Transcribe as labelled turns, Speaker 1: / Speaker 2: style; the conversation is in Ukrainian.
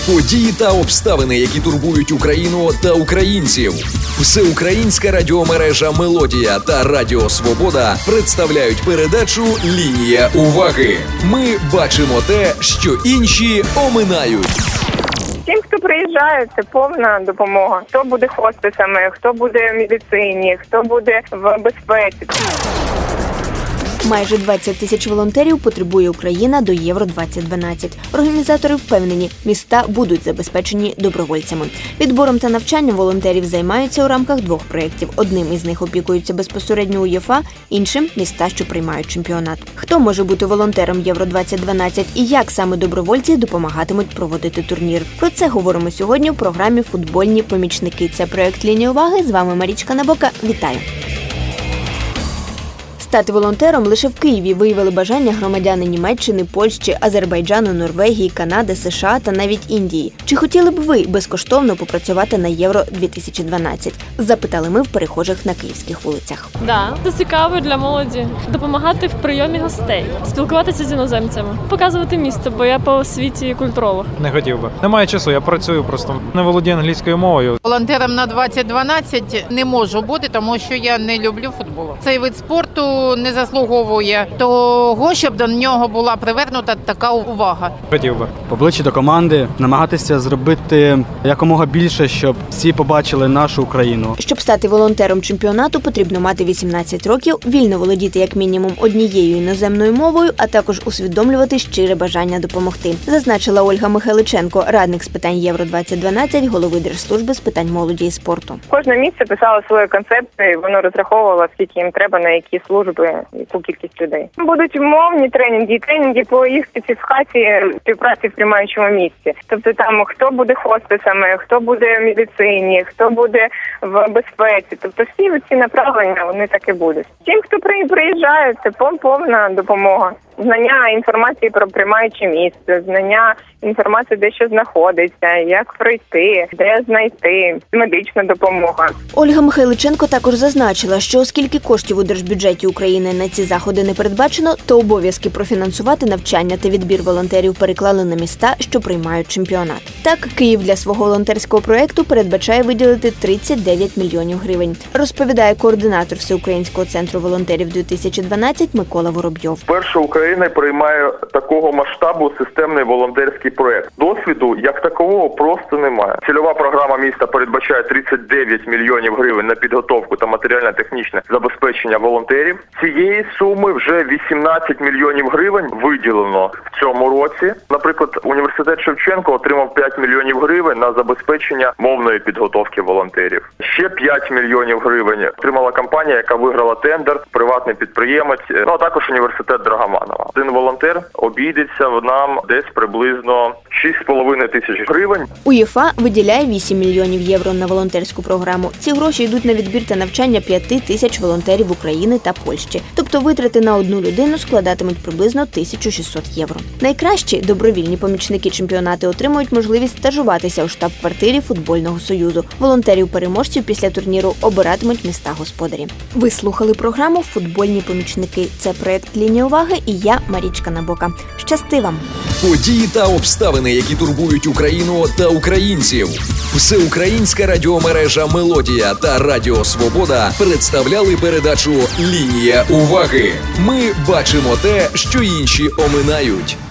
Speaker 1: Події та обставини, які турбують Україну та українців. Всеукраїнська радіомережа «Мелодія» та Радіо Свобода представляють передачу «Лінія уваги». Ми бачимо те, що інші оминають.
Speaker 2: Тим, хто приїжджає, це повна допомога. Хто буде хостесами, хто буде в медицині, хто буде в безпеці.
Speaker 3: Майже 20 тисяч волонтерів потребує Україна до Євро-2012. Організатори впевнені, міста будуть забезпечені добровольцями. Відбором та навчанням волонтерів займаються у рамках двох проєктів. Одним із них опікуються безпосередньо УЄФА, іншим – міста, що приймають чемпіонат. Хто може бути волонтером Євро-2012 і як саме добровольці допомагатимуть проводити турнір? Про це говоримо сьогодні в програмі «Футбольні помічники». Це проєкт «Лінія уваги». З вами Марічка Набока. Вітаю! Стати волонтером лише в Києві виявили бажання громадяни Німеччини, Польщі, Азербайджану, Норвегії, Канади, США та навіть Індії. Чи хотіли б ви безкоштовно попрацювати на Євро-2012? Запитали ми в перехожих на київських вулицях.
Speaker 4: Да, це цікаво для молоді. Допомагати в прийомі гостей, спілкуватися з іноземцями, показувати місто, бо я по освіті культуролог.
Speaker 5: Не хотів би. Немає часу, я працюю просто. Не володію англійською мовою.
Speaker 6: Волонтером на 2012 не можу бути, тому що я не люблю футбол. Цей вид спорту не заслуговує того, щоб до нього була привернута така увага.
Speaker 5: Хотів би.
Speaker 7: Поближче до команди, намагатися зробити якомога більше, щоб всі побачили нашу Україну.
Speaker 3: Щоб стати волонтером чемпіонату, потрібно мати 18 років, вільно володіти як мінімум однією іноземною мовою, а також усвідомлювати щире бажання допомогти. Зазначила Ольга Михайличенко, радник з питань Євро-2012, голови Держслужби з питань молоді і спорту.
Speaker 2: Кожне місце писало свою концепцію, воно розраховувало, скільки їм треба, на які служби, яку кількість людей. Будуть мовні тренінги по їх специфікації співпраці в приймаючому місці. Тобто там хто буде хостесами, хто буде в медицині, хто буде в безпеці. Тобто всі ці направлення, вони так і будуть. Тим, хто приїжджає, це повна допомога. Знання інформації про приймаюче місце, знання інформації, де що знаходиться, як пройти, де знайти, медична допомога.
Speaker 3: Ольга Михайличенко також зазначила, що оскільки коштів у держбюджеті України на ці заходи не передбачено, то обов'язки профінансувати навчання та відбір волонтерів переклали на міста, що приймають чемпіонат. Так, Київ для свого волонтерського проєкту передбачає виділити 39 мільйонів гривень, розповідає координатор Всеукраїнського центру волонтерів 2012 Микола Воробйов.
Speaker 8: Перша Україна приймає такого масштабу системний волонтерський проєкт. Досвіду як такового просто немає. Цільова програма міста передбачає 39 мільйонів гривень на підготовку та матеріально-технічне забезпечення волонтерів. Цієї суми вже 18 мільйонів гривень виділено в цьому році. Наприклад, університет Шевченко отримав 5 мільйонів гривень на забезпечення мовної підготовки волонтерів. Ще 5 мільйонів гривень отримала компанія, яка виграла тендер, приватний підприємець, а також університет Драгоманова. Один волонтер обійдеться нам десь приблизно 6,5 тисяч гривень.
Speaker 3: УЄФА виділяє 8 мільйонів євро на волонтерську програму. Ці гроші йдуть на відбір та навчання 5 тисяч волонтерів України та Польщі. Тобто витрати на одну людину складатимуть приблизно 1600 євро. Найкращі добровільні помічники чемпіонату отримують можливість стажуватися у штаб-квартирі Футбольного союзу. Волонтерів-переможців після турніру обиратимуть міста-господарі. Ви слухали програму «Футбольні помічники». Це проєкт «Лінія уваги» і я, Марічка Набока. Щасти вам!
Speaker 1: Події та обставини, які турбують Україну та українців. Всеукраїнська радіомережа «Мелодія» та Радіо Свобода представляли передачу «Лінія уваги». Ми бачимо те, що інші оминають.